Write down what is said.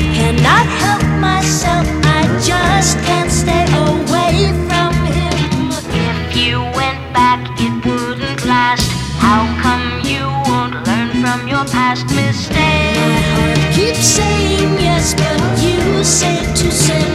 Cannot help myself, I just can't stay away from him. If you went back, it wouldn't last. How come you won't learn from your past mistakes? My heart keeps saying yes, but you say to say